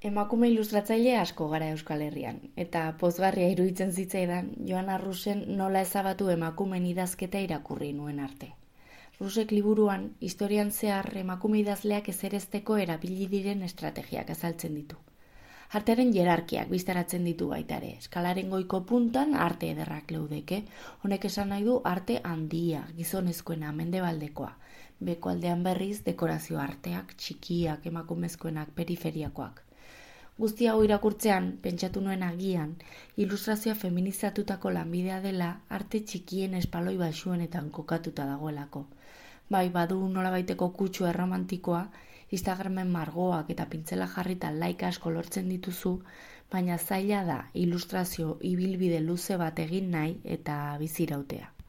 Emakume ilustratzaile asko gara Euskal Herrian, eta pozgarria iruditzen zitzaidan Joan Arrusen nola ezabatu emakumeen idazketa irakurri nuen arte. Rusek liburuan, historian zehar emakume idazleak ezerezteko erabili diren estrategiak azaltzen ditu. Artearen jerarkiak bistaratzen ditu baita ere, eskalaren goiko puntan arte ederrak leudeke, honek esan nahi du arte handia, gizonezkoena, mendebaldekoa, beko aldean berriz dekorazio arteak, txikiak, emakumezkoenak, periferiakoak. Guzti hau irakurtzean, pentsatu nuen agian, ilustrazioa feminizatutako lanbidea dela arte txikien espaloi baxuenetan kokatuta dagoelako. Bai, badu nolabaiteko kutsu erromantikoa, Instagramen margoak eta pintzela jarrita like asko lortzen dituzu, baina zaila da ilustrazio ibilbide luze bat egin nahi eta bizirautea.